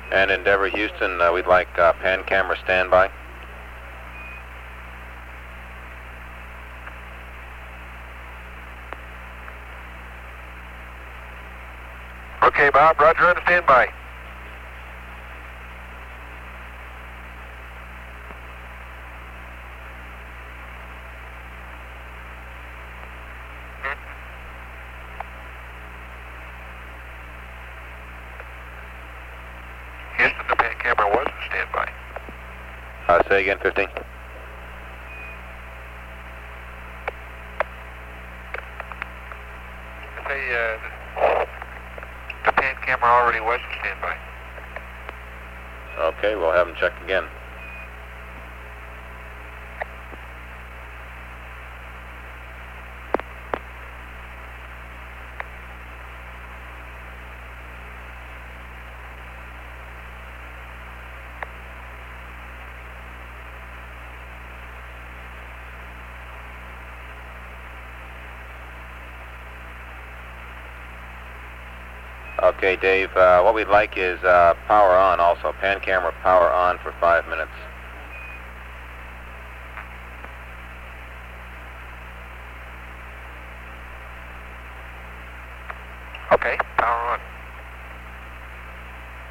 And Endeavour Houston, we'd like pan camera standby. Okay, Bob, roger, on standby. Houston, the pan camera was on standby. Say again, 15. The pan camera already was on standby. Okay, we'll have them check again. Okay, Dave, what we'd like is power on also. Pan camera power on for 5 minutes. Okay, power on.